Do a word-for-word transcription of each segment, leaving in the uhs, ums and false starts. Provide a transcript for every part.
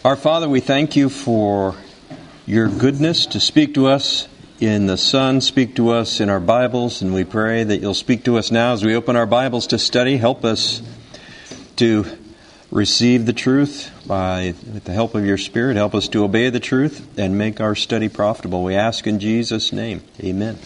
Our Father, we thank you for your goodness to speak to us in the Son, speak to us in our Bibles, and we pray that you'll speak to us now as we open our Bibles to study. Help us to receive the truth by with the help of your Spirit. Help us to obey the truth and make our study profitable. We ask in Jesus' name. Amen.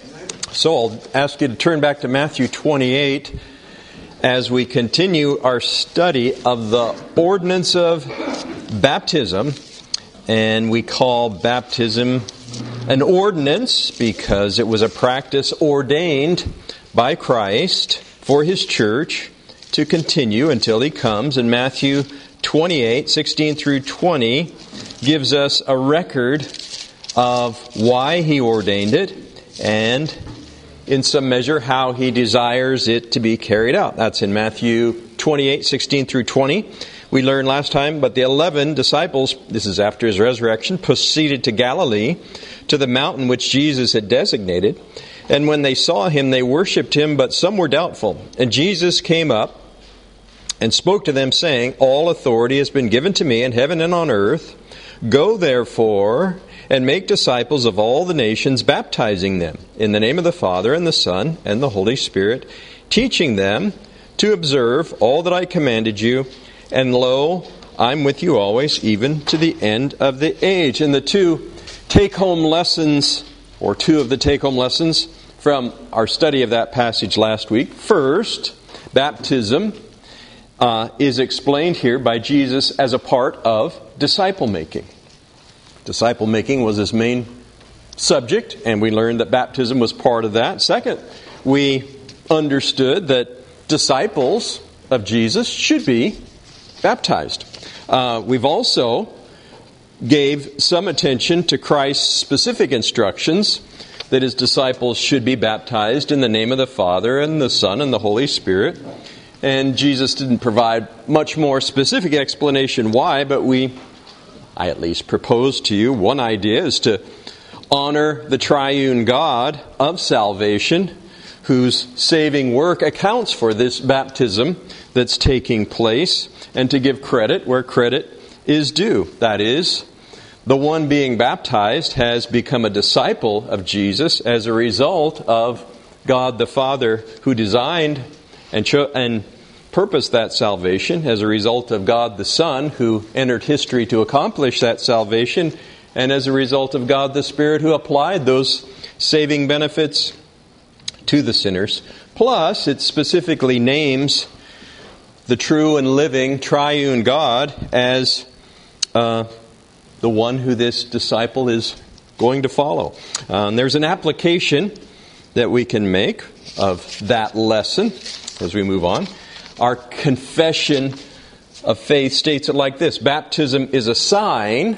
So I'll ask you to turn back to Matthew twenty-eight as we continue our study of the ordinance of baptism. And we call baptism an ordinance because it was a practice ordained by Christ for His church to continue until He comes. And Matthew twenty-eight, sixteen through twenty gives us a record of why He ordained it and in some measure how He desires it to be carried out. That's in Matthew twenty-eight, sixteen through twenty. We learned last time, but the eleven disciples, this is after His resurrection, proceeded to Galilee, to the mountain which Jesus had designated. And when they saw Him, they worshipped Him, but some were doubtful. And Jesus came up and spoke to them, saying, "All authority has been given to me in heaven and on earth. Go therefore and make disciples of all the nations, baptizing them in the name of the Father and the Son and the Holy Spirit, teaching them to observe all that I commanded you. And lo, I'm with you always, even to the end of the age." And the two take-home lessons, or two of the take-home lessons from our study of that passage last week. First, baptism uh, is explained here by Jesus as a part of disciple-making. Disciple-making was His main subject, and we learned that baptism was part of that. Second, we understood that disciples of Jesus should be baptized. Uh, we've also gave some attention to Christ's specific instructions that His disciples should be baptized in the name of the Father and the Son and the Holy Spirit. And Jesus didn't provide much more specific explanation why, but we, I at least proposed to you, one idea is to honor the triune God of salvation, whose saving work accounts for this baptism that's taking place, and to give credit where credit is due. That is, the one being baptized has become a disciple of Jesus as a result of God the Father, who designed and cho- and purposed that salvation, as a result of God the Son, who entered history to accomplish that salvation, and as a result of God the Spirit, who applied those saving benefits to the sinners. Plus, it specifically names the true and living triune God as uh, the one who this disciple is going to follow. Uh, and there's an application that we can make of that lesson as we move on. Our confession of faith states it like this: baptism is a sign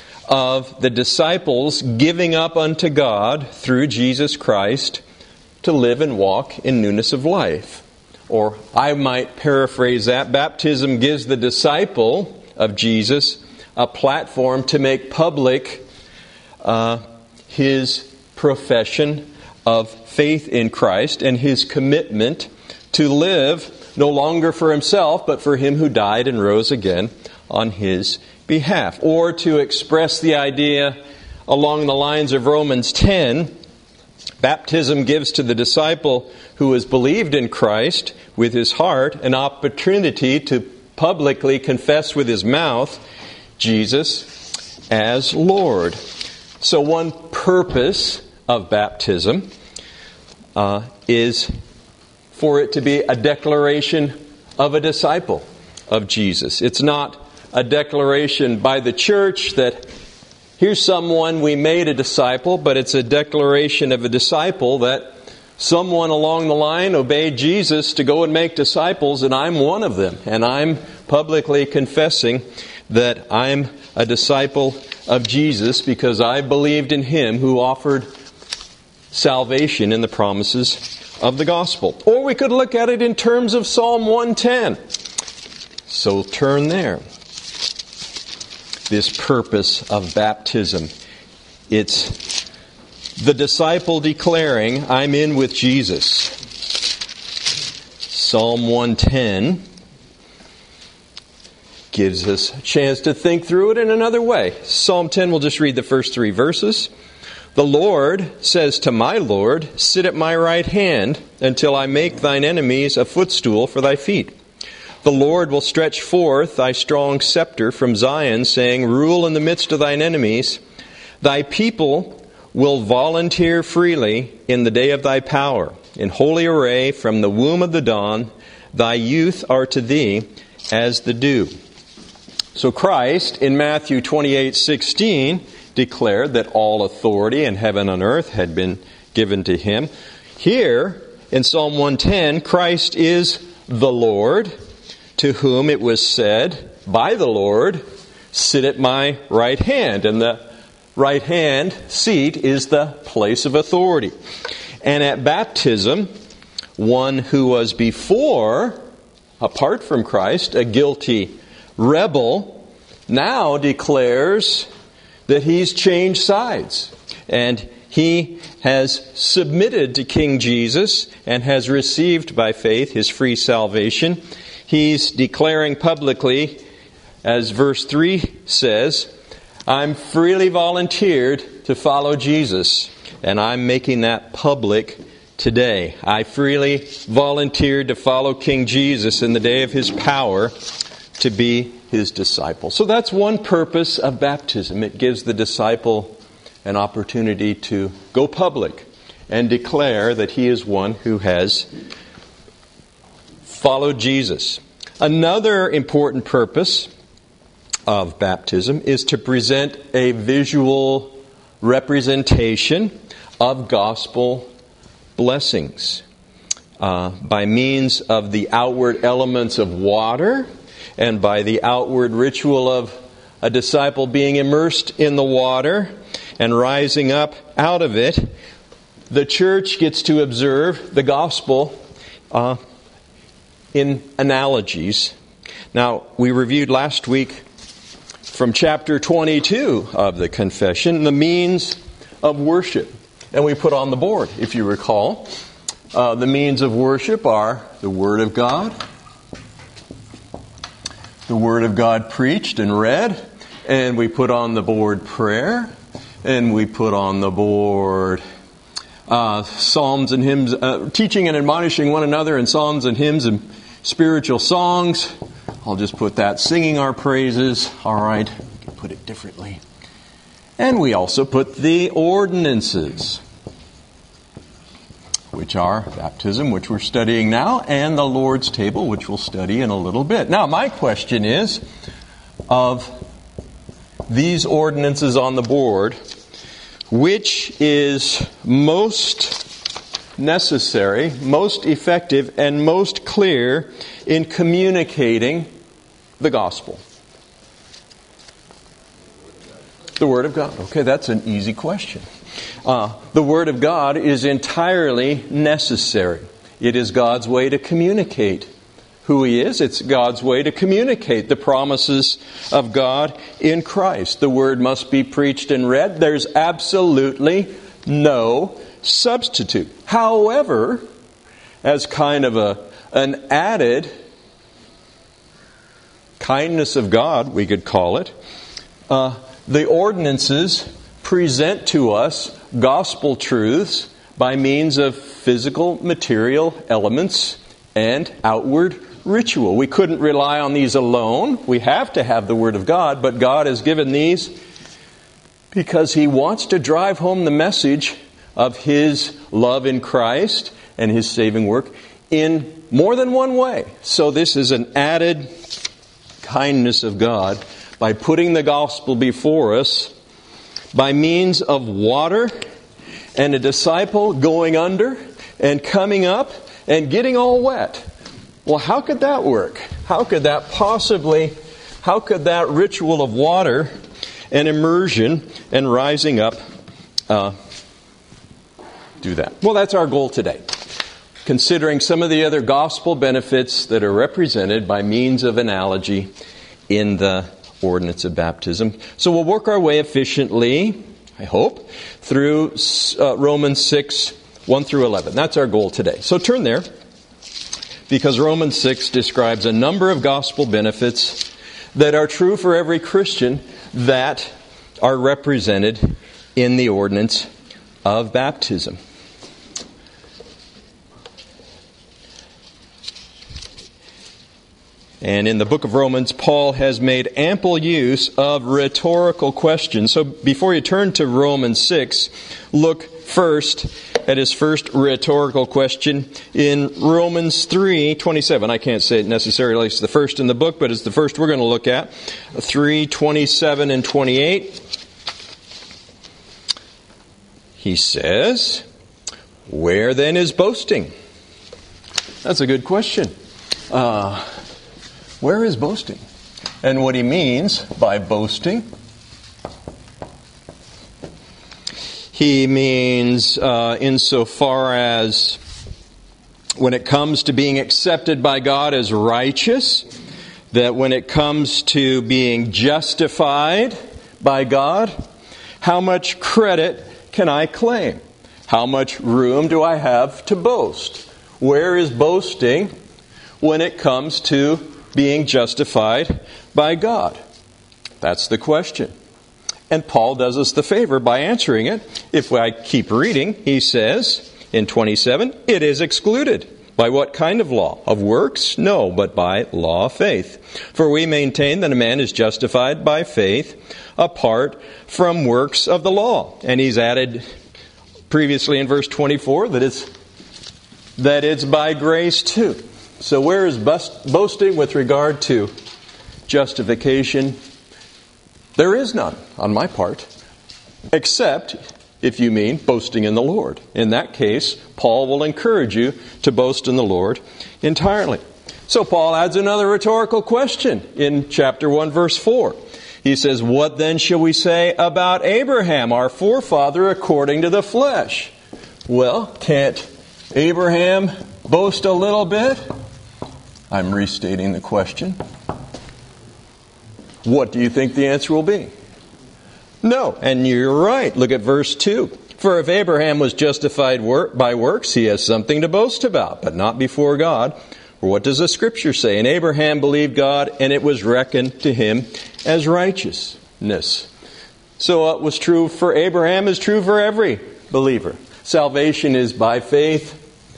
of the disciples giving up unto God through Jesus Christ to live and walk in newness of life. Or I might paraphrase that: baptism gives the disciple of Jesus a platform to make public uh, his profession of faith in Christ and his commitment to live no longer for himself, but for Him who died and rose again on his behalf. Or to express the idea along the lines of Romans ten, baptism gives to the disciple who has believed in Christ with his heart an opportunity to publicly confess with his mouth Jesus as Lord. So one purpose of baptism uh, is for it to be a declaration of a disciple of Jesus. It's not a declaration by the church that here's someone we made a disciple, but it's a declaration of a disciple that someone along the line obeyed Jesus to go and make disciples, and I'm one of them. And I'm publicly confessing that I'm a disciple of Jesus because I believed in Him who offered salvation in the promises of the gospel. Or we could look at it in terms of Psalm one ten. So turn there. This purpose of baptism. It's the disciple declaring, I'm in with Jesus. Psalm one ten. gives us a chance to think through it in another way. Psalm ten, we'll just read the first three verses. The Lord says to my Lord, sit at my right hand until I make thine enemies a footstool for thy feet. The Lord will stretch forth thy strong scepter from Zion, saying, rule in the midst of thine enemies. Thy people will volunteer freely in the day of thy power. In holy array from the womb of the dawn, thy youth are to thee as the dew. So Christ, in Matthew twenty-eight sixteen, declared that all authority in heaven and earth had been given to him. Here, in Psalm one ten, Christ is the Lord, to whom it was said by the Lord, sit at my right hand. And the right hand seat is the place of authority. And at baptism, one who was before, apart from Christ, a guilty rebel, now declares that he's changed sides. And he has submitted to King Jesus and has received by faith his free salvation. He's declaring publicly, as verse three says, I'm freely volunteered to follow Jesus, and I'm making that public today. I freely volunteered to follow King Jesus in the day of his power, to be his disciple. So that's one purpose of baptism. It gives the disciple an opportunity to go public and declare that he is one who has followed Jesus. Another important purpose of baptism is to present a visual representation of gospel blessings uh, by means of the outward elements of water and by the outward ritual of a disciple being immersed in the water and rising up out of it. The church gets to observe the gospel uh, in analogies. Now, we reviewed last week from chapter twenty-two of the confession, the means of worship. And we put on the board, if you recall, uh, the means of worship are the Word of God, the Word of God preached and read, and we put on the board prayer, and we put on the board uh, psalms and hymns, uh, teaching and admonishing one another in psalms and hymns and spiritual songs. I'll just put that, singing our praises. All right, put it differently. And we also put the ordinances, which are baptism, which we're studying now, and the Lord's table, which we'll study in a little bit. Now, my question is, of these ordinances on the board, which is most necessary, most effective, and most clear in communicating the gospel? The Word of God. Okay, that's an easy question. Uh, the Word of God is entirely necessary. It is God's way to communicate who He is. It's God's way to communicate the promises of God in Christ. The Word must be preached and read. There's absolutely no substitute. However, as kind of a an added kindness of God, we could call it, uh, the ordinances present to us gospel truths by means of physical, material elements and outward ritual. We couldn't rely on these alone. We have to have the Word of God, but God has given these because He wants to drive home the message of His love in Christ and His saving work in more than one way. So this is an added kindness of God by putting the gospel before us by means of water and a disciple going under and coming up and getting all wet. Well, how could that work? How could that possibly, how could that ritual of water and immersion and rising up uh, do that? Well, that's our goal today. Considering some of the other gospel benefits that are represented by means of analogy in the ordinance of baptism. So we'll work our way efficiently, I hope, through uh, Romans six, one through eleven. That's our goal today. So turn there, because Romans six describes a number of gospel benefits that are true for every Christian that are represented in the ordinance of baptism. And in the book of Romans, Paul has made ample use of rhetorical questions. So before you turn to Romans six, look first at his first rhetorical question in Romans three twenty-seven. I can't say it necessarily it's the first in the book, but it's the first we're going to look at. three twenty-seven and twenty-eight. He says, "Where then is boasting?" That's a good question. Uh... Where is boasting? And what he means by boasting, he means uh, insofar as when it comes to being accepted by God as righteous, that when it comes to being justified by God, how much credit can I claim? How much room do I have to boast? Where is boasting when it comes to being justified by God? That's the question. And Paul does us the favor by answering it. If I keep reading, he says in twenty-seven, "It is excluded." By what kind of law? Of works? No, but by law of faith. For we maintain that a man is justified by faith apart from works of the law. And he's added previously in verse twenty-four that it's, that it's by grace too. So where is boasting with regard to justification? There is none on my part, except if you mean boasting in the Lord. In that case, Paul will encourage you to boast in the Lord entirely. So Paul adds another rhetorical question in chapter one, verse four. He says, "What then shall we say about Abraham, our forefather, according to the flesh?" Well, can't Abraham boast a little bit? I'm restating the question. What do you think the answer will be? No, and you're right. Look at verse two. "For if Abraham was justified work by works, he has something to boast about, but not before God. For what does the Scripture say? And Abraham believed God, and it was reckoned to him as righteousness." So what was true for Abraham is true for every believer. Salvation is by faith,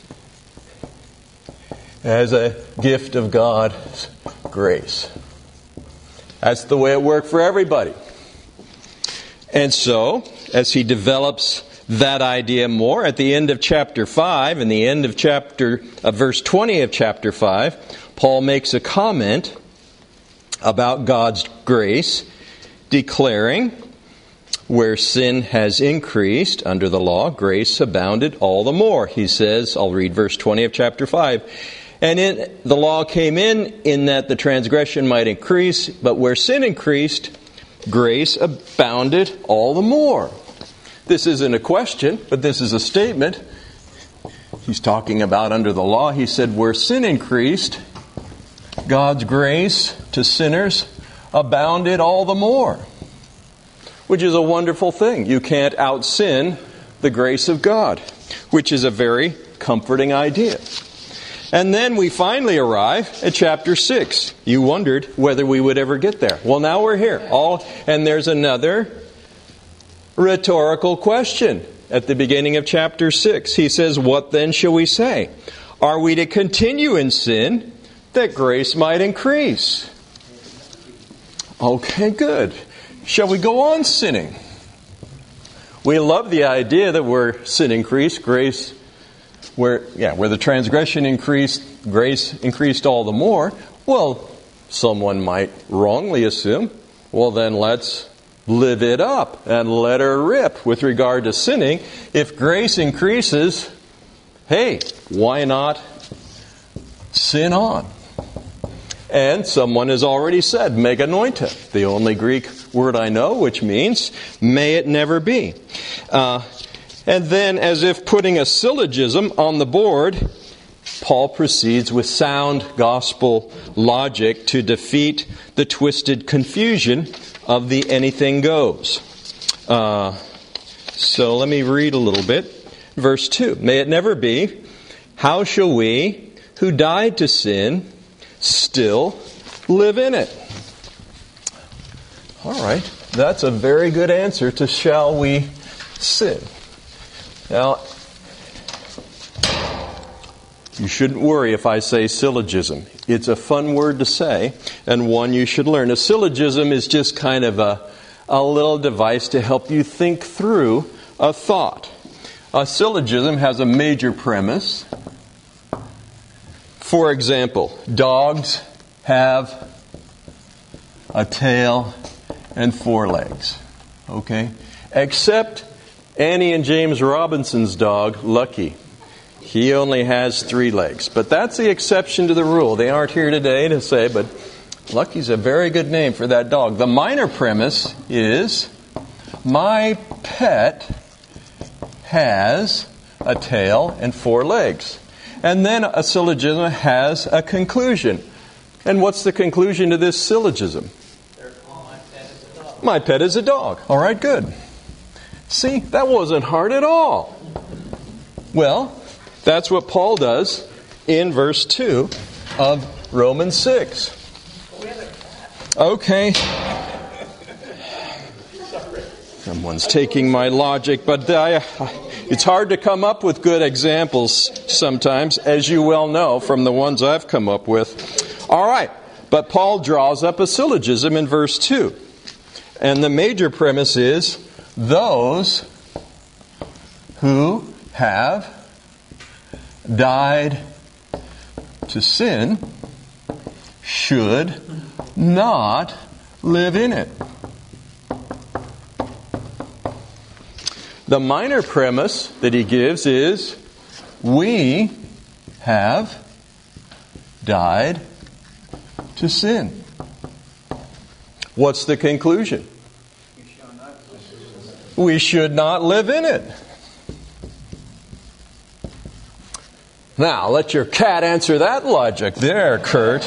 as a gift of God's grace. That's the way it worked for everybody. And so, as he develops that idea more, at the end of chapter five, and the end of chapter of verse twenty of chapter five, Paul makes a comment about God's grace, declaring, "Where sin has increased under the law, grace abounded all the more." He says, I'll read verse twenty of chapter five. "And in, the law came in, in that the transgression might increase, but where sin increased, grace abounded all the more." This isn't a question, but this is a statement. He's talking about under the law. He said, where sin increased, God's grace to sinners abounded all the more. Which is a wonderful thing. You can't out-sin the grace of God, which is a very comforting idea. And then we finally arrive at chapter six. You wondered whether we would ever get there. Well, now we're here. All, and there's another rhetorical question at the beginning of chapter six. He says, "What then shall we say? Are we to continue in sin that grace might increase?" Okay, good. Shall we go on sinning? We love the idea that where sin increased, grace Where, yeah, where the transgression increased, grace increased all the more. Well, someone might wrongly assume, well then let's live it up and let her rip with regard to sinning. If grace increases, hey, why not sin on? And someone has already said, meganoita, the only Greek word I know, which means, may it never be. Uh, And then, as if putting a syllogism on the board, Paul proceeds with sound gospel logic to defeat the twisted confusion of the anything goes. Uh, so let me read a little bit. Verse two. "May it never be, how shall we, who died to sin, still live in it?" All right. That's a very good answer to shall we sin. Now, you shouldn't worry if I say syllogism. It's a fun word to say, and one you should learn. A syllogism is just kind of a, a little device to help you think through a thought. A syllogism has a major premise. For example, dogs have a tail and four legs. Okay? Except Annie and James Robinson's dog, Lucky. He only has three legs. But that's the exception to the rule. They aren't here today to say, but Lucky's a very good name for that dog. The minor premise is, my pet has a tail and four legs. And then a syllogism has a conclusion. And what's the conclusion to this syllogism? My pet is a dog. All right, good. See, that wasn't hard at all. Well, that's what Paul does in verse two of Romans six. Okay. Someone's taking my logic, but I, it's hard to come up with good examples sometimes, as you well know from the ones I've come up with. All right, but Paul draws up a syllogism in verse two. And the major premise is, those who have died to sin should not live in it. The minor premise that he gives is, we have died to sin. What's the conclusion? We should not live in it. Now, let your cat answer that logic there, Kurt.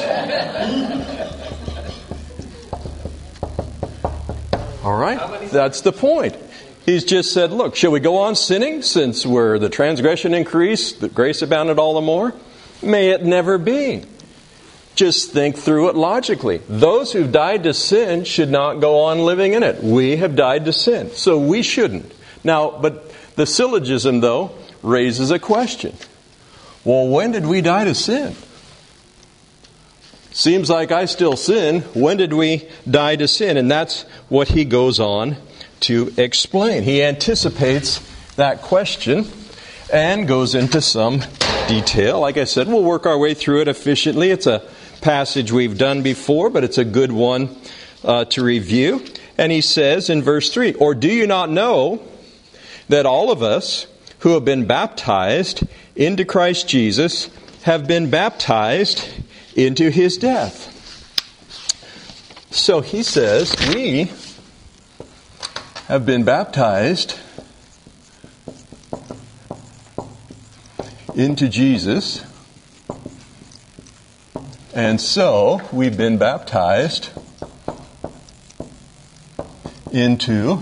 All right, that's the point. He's just said, look, shall we go on sinning since where the transgression increased, the grace abounded all the more? May it never be. Just think through it logically. Those who've died to sin should not go on living in it. We have died to sin, so we shouldn't. Now, but the syllogism, though, raises a question. Well, when did we die to sin? Seems like I still sin. When did we die to sin? And that's what he goes on to explain. He anticipates that question and goes into some detail. Like I said, we'll work our way through it efficiently. It's a passage we've done before, but it's a good one uh, to review. And he says in verse three, or do you not know that all of us who have been baptized into Christ Jesus have been baptized into his death? So he says, we have been baptized into Jesus, and so we've been baptized into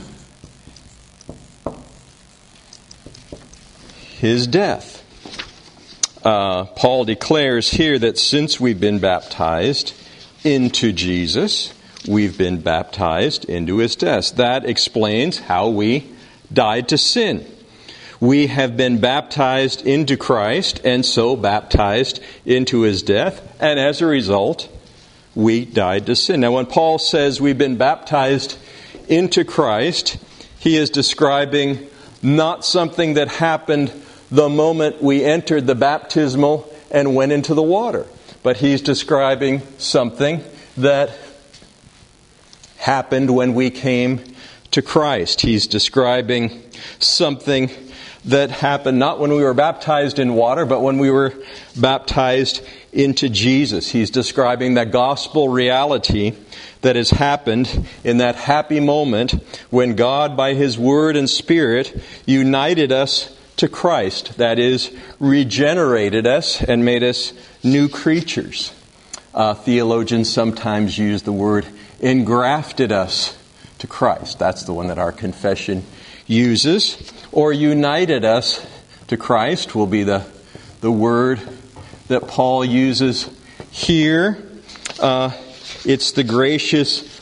his death. Uh, Paul declares here that since we've been baptized into Jesus, we've been baptized into his death. That explains how we died to sin. We have been baptized into Christ, and so baptized into his death, and as a result, we died to sin. Now, when Paul says we've been baptized into Christ, he is describing not something that happened the moment we entered the baptismal and went into the water, but he's describing something that happened when we came to Christ. He's describing something that happened not when we were baptized in water, but when we were baptized into Jesus. He's describing the gospel reality that has happened in that happy moment when God, by his word and spirit, united us to Christ. That is, regenerated us and made us new creatures. Uh, theologians sometimes use the word engrafted us to Christ. That's the one that our confession uses. Or united us to Christ will be the, the word that Paul uses here. Uh, it's the gracious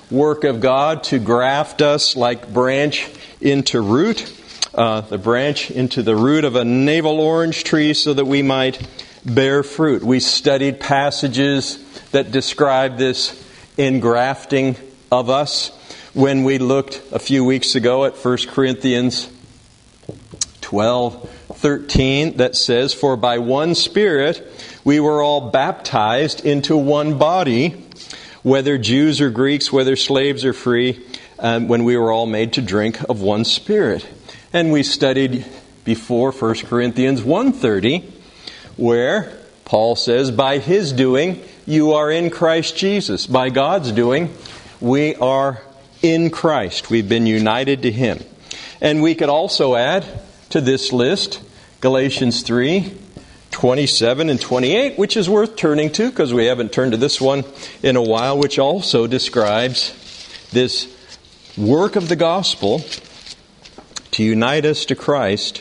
work of God to graft us like branch into root, uh, the branch into the root of a navel orange tree so that we might bear fruit. We studied passages that describe this engrafting of us when we looked a few weeks ago at First Corinthians twelve thirteen that says, "For by one Spirit we were all baptized into one body, whether Jews or Greeks, whether slaves or free, um, when we were all made to drink of one Spirit." And we studied before First Corinthians one thirty, where Paul says, "By His doing you are in Christ Jesus." By God's doing, we are in Christ. We've been united to Him. And we could also add to this list Galatians three twenty-seven and twenty-eight, which is worth turning to because we haven't turned to this one in a while, which also describes this work of the gospel to unite us to Christ.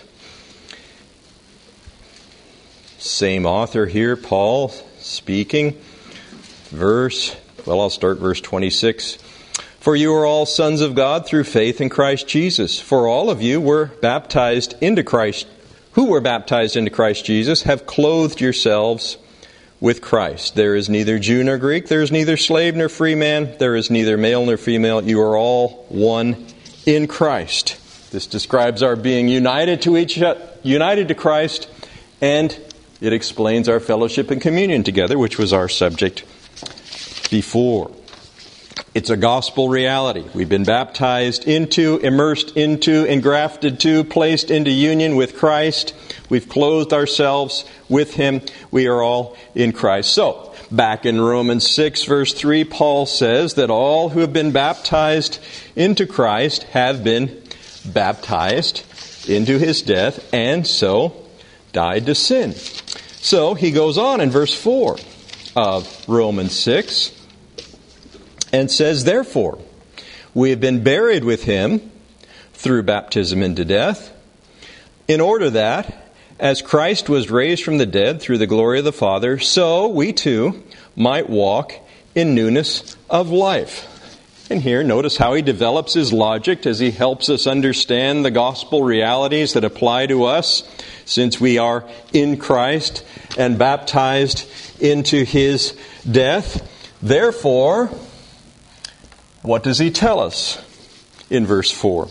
Same author here, Paul, speaking. Verse, well, I'll start verse twenty-six. "For you are all sons of God through faith in Christ Jesus. For all of you were baptized into Christ, who were baptized into Christ Jesus, have clothed yourselves with Christ. There is neither Jew nor Greek, there is neither slave nor free man, there is neither male nor female. You are all one in Christ." This describes our being united to each united to Christ, and it explains our fellowship and communion together, which was our subject before. It's a gospel reality. We've been baptized into, immersed into, engrafted to, placed into union with Christ. We've clothed ourselves with Him. We are all in Christ. So, back in Romans six, verse three, Paul says that all who have been baptized into Christ have been baptized into His death, and so died to sin. So, he goes on in verse four of Romans six, and says, "Therefore, we have been buried with Him through baptism into death, in order that, as Christ was raised from the dead through the glory of the Father, so we too might walk in newness of life." And here, notice how he develops his logic as he helps us understand the gospel realities that apply to us, since we are in Christ and baptized into His death. Therefore, what does he tell us in verse four?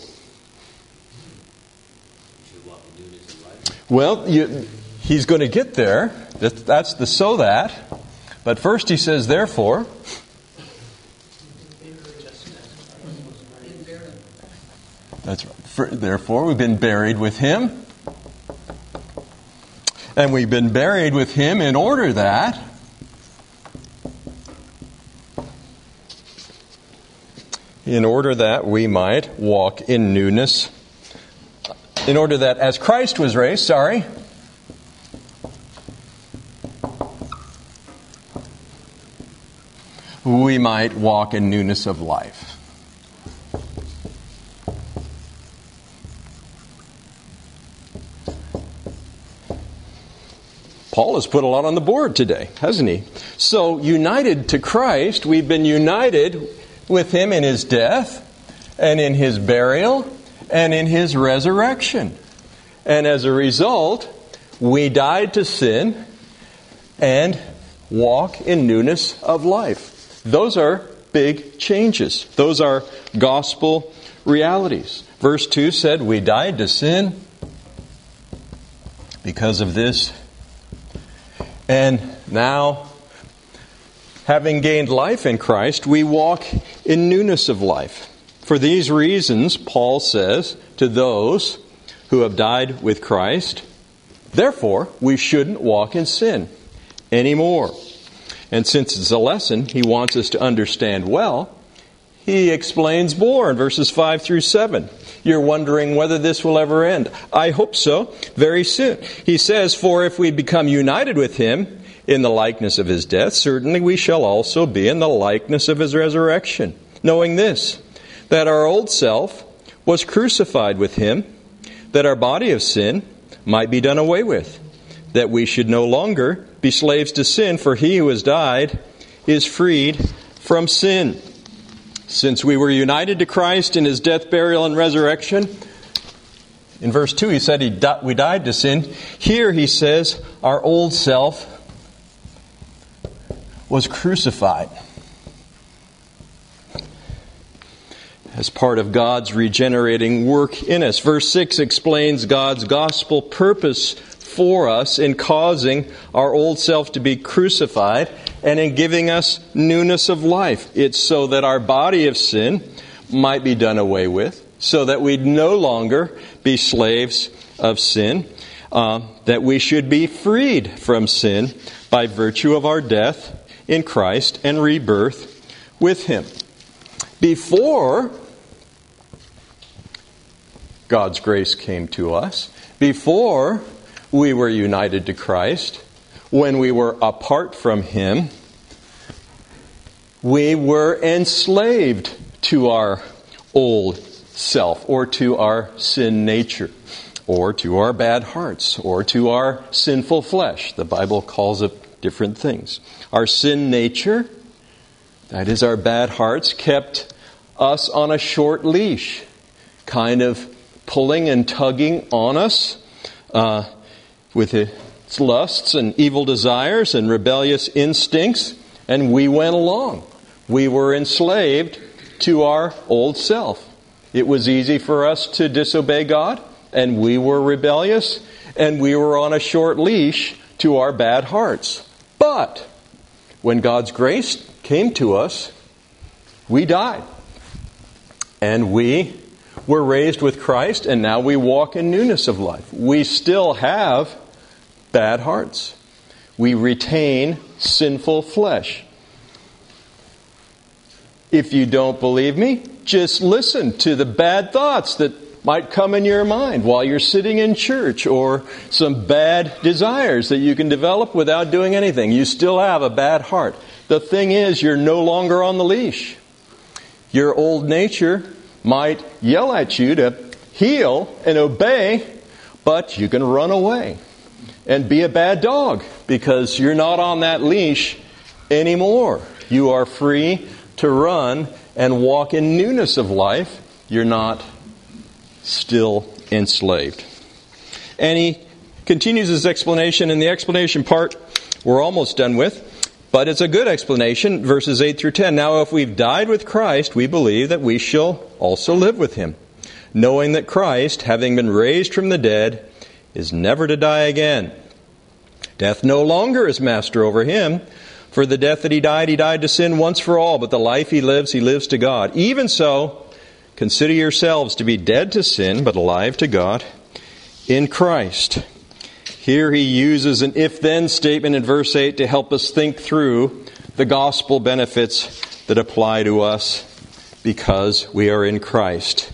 Well, you, he's going to get there. That, that's the so that. But first he says, therefore. That's right. For, therefore, we've been buried with Him. And we've been buried with Him in order that in order that we might walk in newness, in order that as Christ was raised, sorry, we might walk in newness of life. Paul has put a lot on the board today, hasn't he? So, united to Christ, we've been united with Him in His death, and in His burial, and in His resurrection. And as a result, we died to sin and walk in newness of life. Those are big changes. Those are gospel realities. Verse two said, we died to sin because of this. And now, having gained life in Christ, we walk in newness of life. For these reasons, Paul says to those who have died with Christ, therefore, we shouldn't walk in sin anymore. And since it's a lesson he wants us to understand well, he explains more in verses five through seven. You're wondering whether this will ever end. I hope so, very soon. He says, for if we become united with Him in the likeness of His death, certainly we shall also be in the likeness of His resurrection. Knowing this, that our old self was crucified with Him, that our body of sin might be done away with, that we should no longer be slaves to sin, for he who has died is freed from sin. Since we were united to Christ in his death, burial, and resurrection, in verse two he said he di- we died to sin. Here he says our old self was crucified as part of God's regenerating work in us. Verse six explains God's gospel purpose for us in causing our old self to be crucified and in giving us newness of life. It's so that our body of sin might be done away with, so that we'd no longer be slaves of sin, uh, that we should be freed from sin by virtue of our death in Christ and rebirth with Him. Before God's grace came to us, before we were united to Christ, when we were apart from Him, we were enslaved to our old self, or to our sin nature, or to our bad hearts, or to our sinful flesh. The Bible calls it different things. Our sin nature, that is our bad hearts, kept us on a short leash, kind of pulling and tugging on us uh, with its lusts and evil desires and rebellious instincts, and we went along. We were enslaved to our old self. It was easy for us to disobey God, and we were rebellious, and we were on a short leash to our bad hearts. But when God's grace came to us, we died. And we were raised with Christ, and now we walk in newness of life. We still have bad hearts. We retain sinful flesh. If you don't believe me, just listen to the bad thoughts that might come in your mind while you're sitting in church, or some bad desires that you can develop without doing anything. You still have a bad heart. The thing is, you're no longer on the leash. Your old nature might yell at you to heel and obey, but you can run away and be a bad dog because you're not on that leash anymore. You are free to run and walk in newness of life. You're not still enslaved. And he continues his explanation, and the explanation part we're almost done with, but it's a good explanation, verses eight through ten. Now if we've died with Christ, we believe that we shall also live with Him, knowing that Christ, having been raised from the dead, is never to die again. Death no longer is master over Him. For the death that He died, He died to sin once for all, but the life He lives, He lives to God. Even so, consider yourselves to be dead to sin, but alive to God in Christ. Here he uses an if-then statement in verse eight to help us think through the gospel benefits that apply to us because we are in Christ.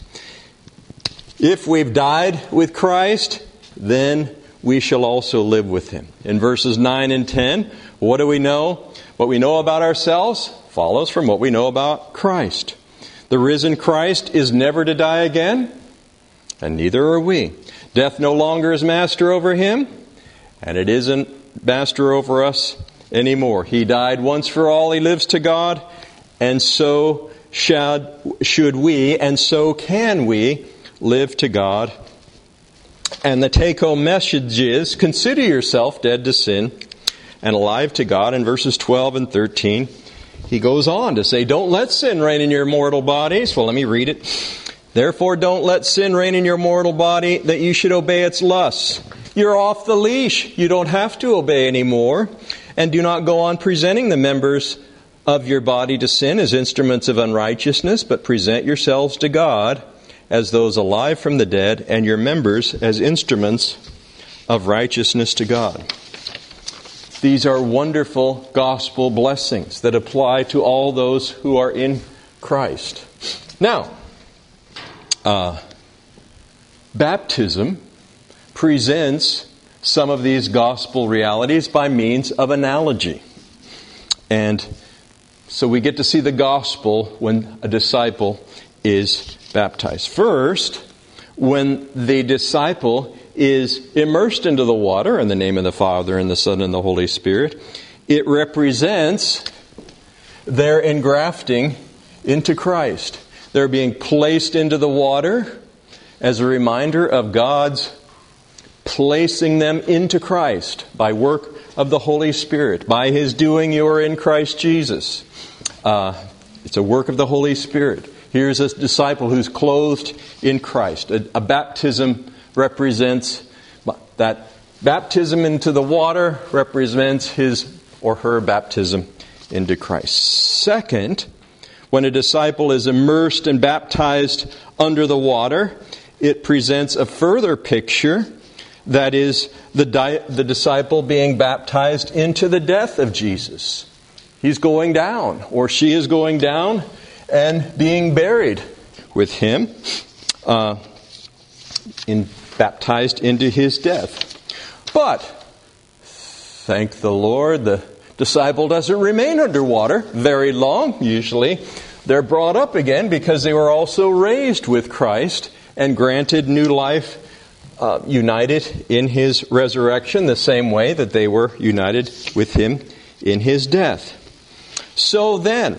If we've died with Christ, then we shall also live with Him. In verses nine and ten, what do we know? What we know about ourselves follows from what we know about Christ. The risen Christ is never to die again, and neither are we. Death no longer is master over Him, and it isn't master over us anymore. He died once for all. He lives to God, and so should, should we, and so can we live to God. And the take-home message is, consider yourself dead to sin and alive to God. In verses twelve and thirteen, he goes on to say, don't let sin reign in your mortal bodies. Well, let me read it. Therefore, don't let sin reign in your mortal body, that you should obey its lusts. You're off the leash. You don't have to obey anymore. And do not go on presenting the members of your body to sin as instruments of unrighteousness, but present yourselves to God as those alive from the dead, and your members as instruments of righteousness to God. These are wonderful gospel blessings that apply to all those who are in Christ. Now, uh, baptism presents some of these gospel realities by means of analogy. And so we get to see the gospel when a disciple is baptized. First, when the disciple is immersed into the water in the name of the Father and the Son and the Holy Spirit, it represents their engrafting into Christ. They're being placed into the water as a reminder of God's placing them into Christ by work of the Holy Spirit. By His doing, you are in Christ Jesus. Uh, it's a work of the Holy Spirit. Here's a disciple who's clothed in Christ. A, a baptism represents that baptism into the water represents his or her baptism into Christ. Second, when a disciple is immersed and baptized under the water, it presents a further picture, that is, the, di- the disciple being baptized into the death of Jesus. He's going down, or she is going down and being buried with Him, uh, in, baptized into His death. But, thank the Lord, the disciple doesn't remain underwater very long, usually. They're brought up again because they were also raised with Christ and granted new life, uh, united in His resurrection, the same way that they were united with Him in His death. So then,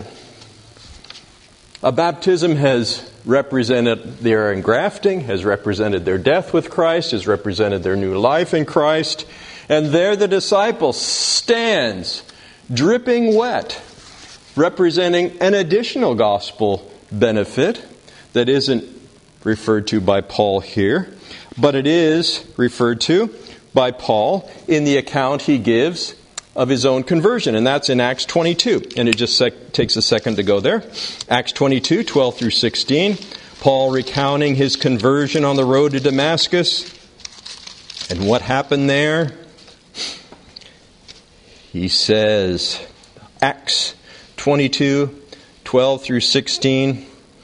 a baptism has represented their engrafting, has represented their death with Christ, has represented their new life in Christ. And there the disciple stands, dripping wet, representing an additional gospel benefit that isn't referred to by Paul here, but it is referred to by Paul in the account he gives of his own conversion, and that's in Acts twenty-two. And it just sec- takes a second to go there. Acts twenty-two, twelve through sixteen. Paul recounting his conversion on the road to Damascus. And what happened there? He says, Acts twenty-two, twelve through sixteen.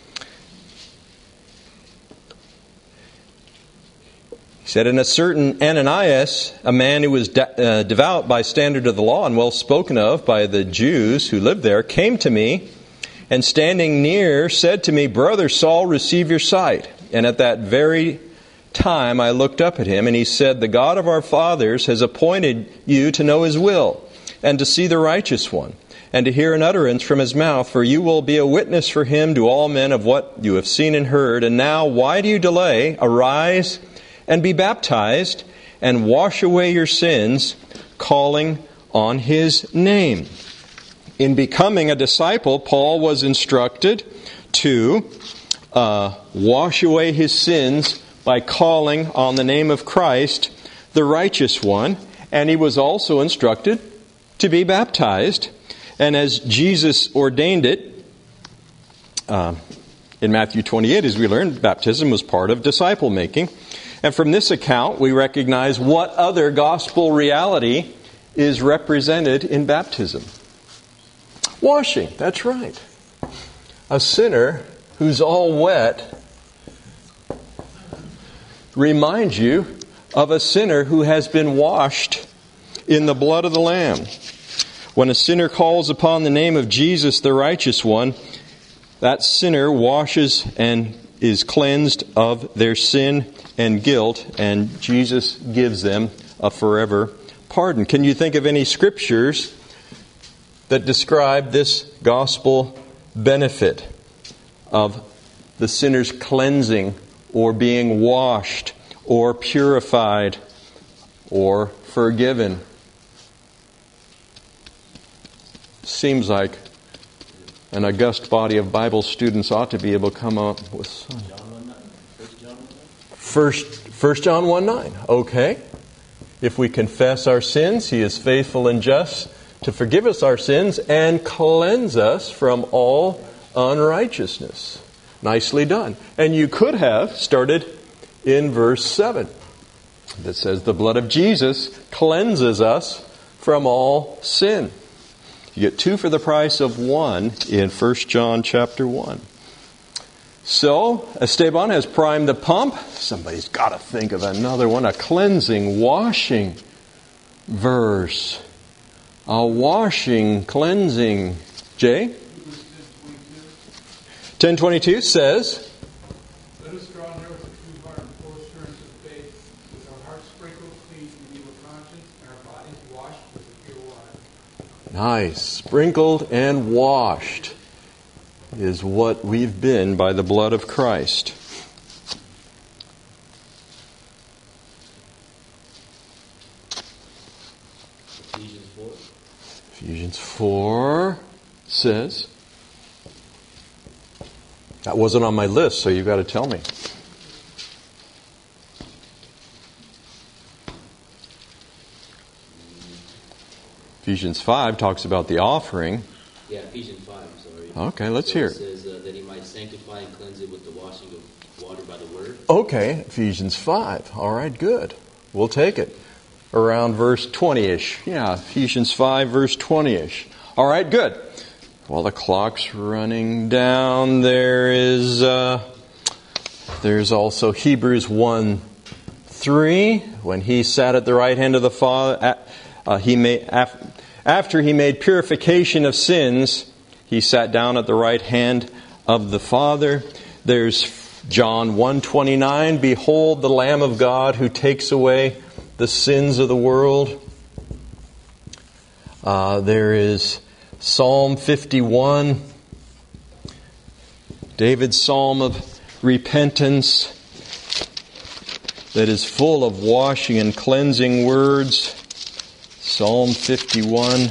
He said, "And a certain Ananias, a man who was de- uh, devout by standard of the law and well spoken of by the Jews who lived there, came to me, and standing near said to me, 'Brother Saul, receive your sight.' And at that very time I looked up at him, and he said, 'The God of our fathers has appointed you to know His will, and to see the righteous one, and to hear an utterance from His mouth, for you will be a witness for Him to all men of what you have seen and heard. And now why do you delay? Arise and be baptized, and wash away your sins, calling on His name.'" In becoming a disciple, Paul was instructed to uh, wash away his sins by calling on the name of Christ, the righteous one. And he was also instructed to be baptized. And as Jesus ordained it, uh, in Matthew twenty-eight, as we learned, baptism was part of disciple making. And from this account, we recognize what other gospel reality is represented in baptism. Washing, that's right. A sinner who's all wet reminds you of a sinner who has been washed in the blood of the Lamb. When a sinner calls upon the name of Jesus, the righteous one, that sinner washes and is cleansed of their sin and guilt, and Jesus gives them a forever pardon. Can you think of any scriptures that describe this gospel benefit of the sinner's cleansing or being washed or purified or forgiven? Seems like an august body of Bible students ought to be able to come up with some. First John one nine. Okay. If we confess our sins, He is faithful and just to forgive us our sins and cleanse us from all unrighteousness. Nicely done. And you could have started in verse seven that says the blood of Jesus cleanses us from all sin. You get two for the price of one in First John chapter one. So, Esteban has primed the pump. Somebody's got to think of another one, a cleansing, washing verse. A washing, cleansing. Jay? ten twenty-two says, "Let us draw near with a true heart and full assurance of faith, with our hearts sprinkled clean from evil conscience and our bodies washed with the pure water." Nice. Sprinkled and washed. is what we've been by the blood of Christ. Ephesians four. Ephesians four says, that wasn't on my list, so you've got to tell me. Ephesians five talks about the offering. Yeah, Ephesians five, I'm sorry. Okay, let's so hear it. it. says uh, that he might sanctify and cleanse it with the washing of water by the word. Okay, Ephesians five. All right, good. We'll take it. Around verse twenty-ish. Yeah, Ephesians five, verse twenty-ish. All right, good. While the clock's running down, there is uh, there's also Hebrews one three. When he sat at the right hand of the Father, uh, he made after, after he made purification of sins, he sat down at the right hand of the Father. There's John one twenty-nine. Behold, the Lamb of God who takes away the sins of the world. Uh, there is Psalm fifty-one, David's psalm of repentance that is full of washing and cleansing words. Psalm fifty-one.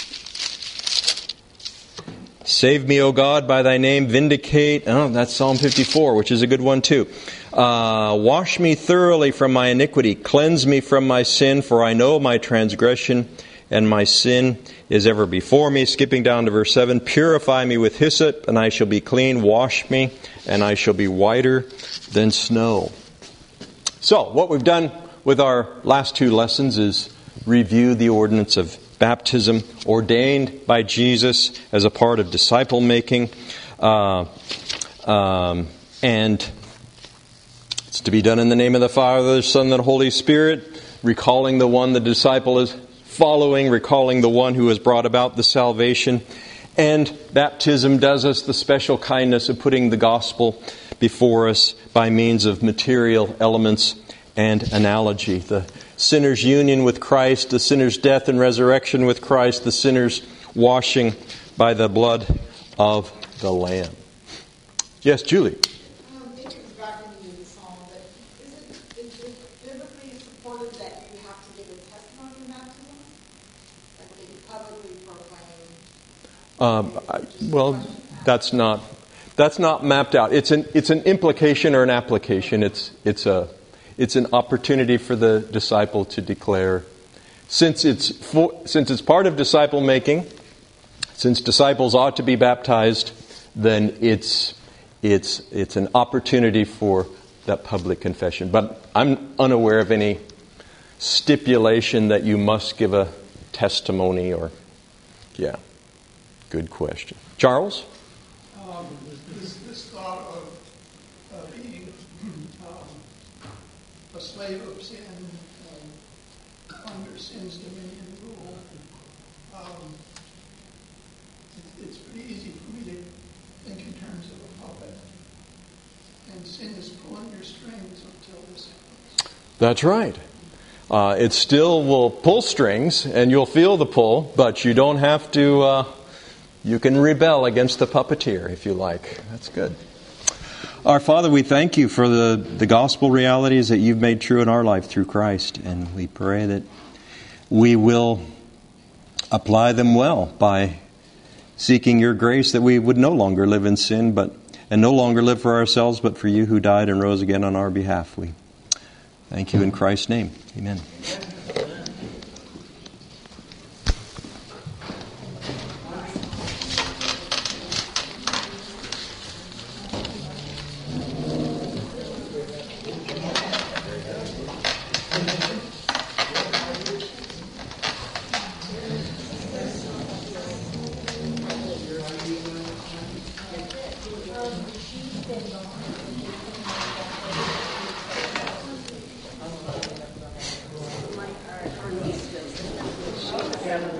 Save me, O God, by thy name, vindicate. Oh, that's Psalm fifty-four, which is a good one too. Uh, wash me thoroughly from my iniquity. Cleanse me from my sin, for I know my transgression and my sin is ever before me. Skipping down to verse seven. Purify me with hyssop, and I shall be clean. Wash me, and I shall be whiter than snow. So, what we've done with our last two lessons is review the ordinance of baptism, ordained by Jesus as a part of disciple making, uh, um, and it's to be done in the name of the Father, the Son, and the Holy Spirit, recalling the one the disciple is following, recalling the one who has brought about the salvation. And baptism does us the special kindness of putting the gospel before us by means of material elements and analogy. The sinner's union with Christ, the sinner's death and resurrection with Christ, the sinner's washing by the blood of the Lamb. Yes, Julie. Um, maybe it's back into the psalm, but is it, is it biblically supported that you have to give a testimony in baptism? Like that you publicly proclaim? Um, I, well, that's not that's not mapped out. It's an it's an implication or an application. It's it's a It's an opportunity for the disciple to declare, since it's for, since it's part of disciple making, since disciples ought to be baptized, then it's it's it's an opportunity for that public confession. But I'm unaware of any stipulation that you must give a testimony or, yeah, good question. Charles? Um, this, this thought of uh, being um, a slave of sin, um, under sin's dominion rule, um, it, it's pretty easy for me to think in terms of a puppet. And sin is pulling your strings until this happens. That's right. Uh, it still will pull strings, and you'll feel the pull, but you don't have to, uh, you can rebel against the puppeteer if you like. That's good. Our Father, we thank you for the, the gospel realities that you've made true in our life through Christ, and we pray that we will apply them well by seeking your grace, that we would no longer live in sin, but and no longer live for ourselves, but for you who died and rose again on our behalf. We thank you in Christ's name. Amen.